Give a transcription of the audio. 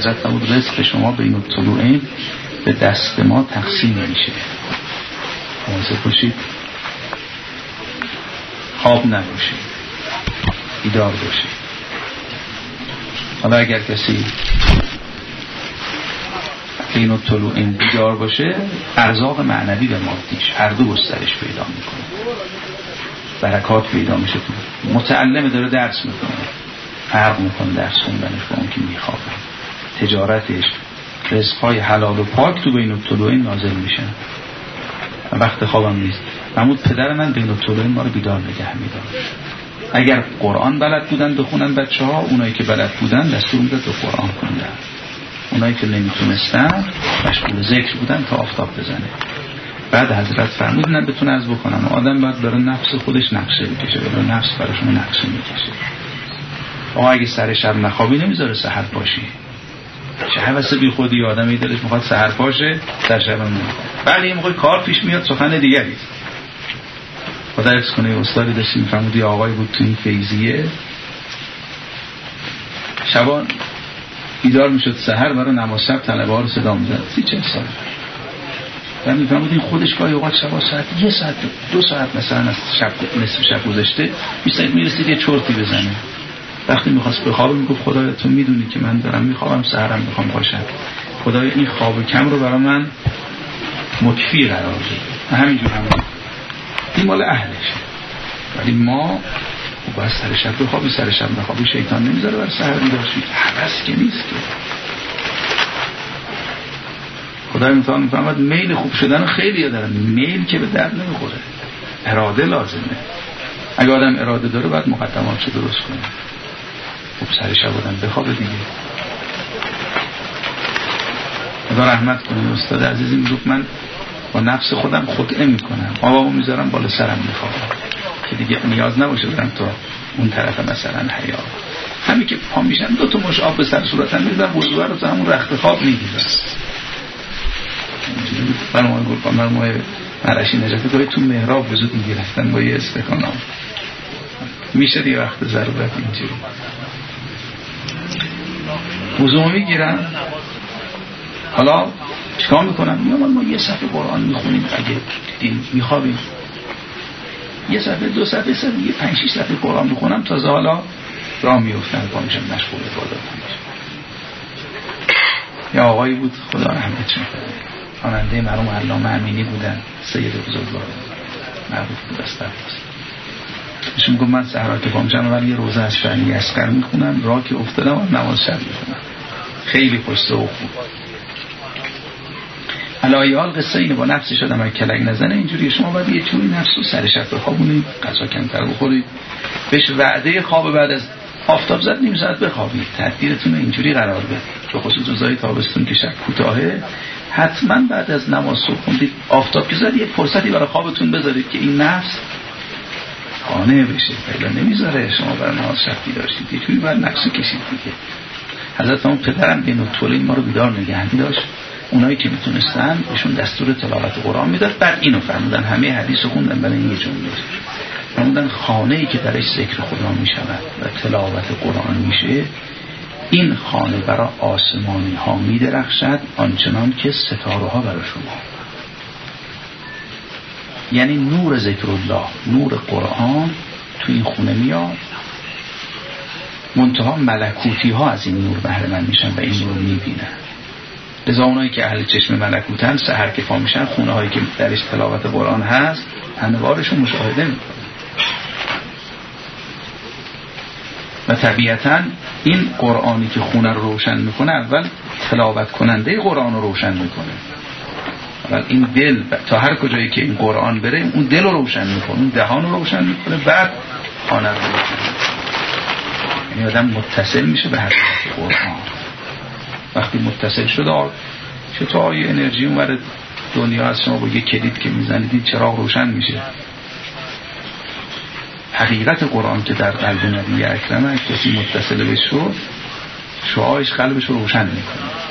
حضرت فرمود رزق شما بین الطلوعین به دست ما تقسیم میشه. مواظب باشید خواب نباشید، بیدار باشید. حالا اگر کسی بین الطلوعین بیدار باشه، ارزاق معنوی و مادیش هر دو گسترش پیدا میکنه، برکات پیدا میشه. متعلم داره درس میکنه، فرق میکنه درس خوندنش با اون که میخوابه. تجارتش، رزقهای حلال و پاک تو بین الطلوعین نازل میشن. وقت خوابم نیست. محمود پدر من بین الطلوعین ما رو بیدار نگه میداشت. اگر قرآن بلد بودن بخونن بچه‌ها، اونایی که بلد بودن دستور میداد به قرآن خوندن، اونایی که نمیتونستن مشغول ذکر بودن تا آفتاب بزنه. بعد حضرت فرمودن بتونه از بکنم آدم باید برای نفس خودش نقشه بکشه، برای نفس براشون نقشه میکشه. اگه سر شب نخوابی نمیذاره سحر پاشی. چه حوث بی خودی آدمی دلش میخواد سحر پاشه، سر شب هم نمیخواد. بله یه موقع کار پیش میاد، سخن دیگری. خدا حفظ کنه استادی داشتیم میفرمود، یه آقای بود تو این فیضیه، شبان بیدار میشد سحر برای نماز شب طلبه ها رو صدا میزد. 30 سال بعد میفرمود این خودش گاهی اوقات شبا ساعت 1 ساعت 2 ساعت مثلا از شب نصف شب گذشته میرسید یه چرتی بزنه. وقتی میخواست بخوابه میگفت خدایا تو میدونی که من دارم میخوابم، سحرم میخوام باشم، خدایا این خواب کم رو برای من مکفی قرار بده. همینجور این مال اهلش. ولی ما باید سر شب بخوابی، سر شب نخوابی شیطان نمیذاره برای سحر بیدار شید. حوث که نیست که. خدای متعال میفهمد میل خوب شدن خیلی دارن، میل که به درد نمیخوره، اراده لازمه. اگه آدم اراده داره باید مقدماتشو درست کنه. خوب سر شب آدم بخوابه دیگه. خدا رحمت کنه استاد عزیزی میگفت من با نفس خودم خدعه میکنم، آبامو میذارم بالا سرم میخوابم که دیگه نیاز نباشه برم تا اون طرف مثلا حیا. همین که پا میشم 2 مش آب به سر صورتم میذارم، وضو رو تا همون رخت خواب میگیرم. برنامه گفتم برنامه مرشی نجاتی که تو محراب وضو میگیرفتن با یه استکان آب. میشه یه وقت ضرورت اینجوری وضو میگیرم. حالا چیکار میکنم؟ میگم ما یه صفحه قرآن میخونیم، اگه دیدیم میخوابیم یه صفحه 2 صفحه یه 5-6 صفحه قرآن میخونم، تازه حالا راه میفتم پا میشم مشغول عبادت میشم. یه آقایی بود خدا رحمتش کنه، خواننده مرحوم علامه امینی بودن، سید بزرگوار مربوط بود از طرف. ایشون میگم من سحرا که پا میشم ولی یه روزه از شأنی اصغر میخونم، راه که افتادم و نماز شب میخونم. خیلی خوش‌ذوق بود. علایال قصه اینه با نفسی شدم اگه کلک نزنه اینجوری شما باید یه جوری نفس رو سر شب بخوابونید، غذا کمتر بخورید، بهش وعده خواب بعد از آفتاب زد نیم ساعت بخوابید، تدبیرتون اینجوری قرار بده. به خصوص روزهای تابستون که شب کوتاهه، حتما بعد از نماز صبح خوندید آفتاب که زد یه فرصتی برای خوابتون بذارید که این نفس قانع بشه. پیدا نمیذاره شما برای نماز شب بیدار شید، یه جوری باید نفس کشید دیگه. حضرت اون پدرم بین الطلوعین ما رو بیدار نگه می‌داشت. اونایی که میتونستن بهشون دستور تلاوت قرآن میداد. بعد اینو فرمودن، همه حدیث رو خوندن برای این یه جمله فرمودن خانه‌ای که درش ذکر خدا میشود و تلاوت قرآن میشه، این خانه برای آسمانی ها میدرخشد آنچنان که ستاره ها برای شما. یعنی نور ذکر الله، نور قرآن تو این خونه میاد، منتها ملکوتی ها از این نور بهره مند میشن و این نور میبینن. لذا اونایی که اهل چشم ملکوتن سحر که پا میشن، خونه هایی که درش تلاوت قرآن هست انوارشو مشاهده میکنن. و طبیعتا این قرآنی که خونه رو روشن میکنه اول تلاوت کننده قرآن رو روشن میکنه. اول این دل تا هر کجایی که این قرآن بره اون دل رو روشن میکنه، اون دهان رو روشن میکنه، بعد خانه رو روشن میکنه. یعنی آدم متصل میشه به حقیقت قرآن. وقتی متصل شد چطور یه انرژی اونور دنیا از شما با یه کلید که میزنید چراغ روشن میشه. حقیقت قرآن که در قلب نبی اکرم کسی متصل بهش شد، شعاعش قلبش رو روشن میکنه.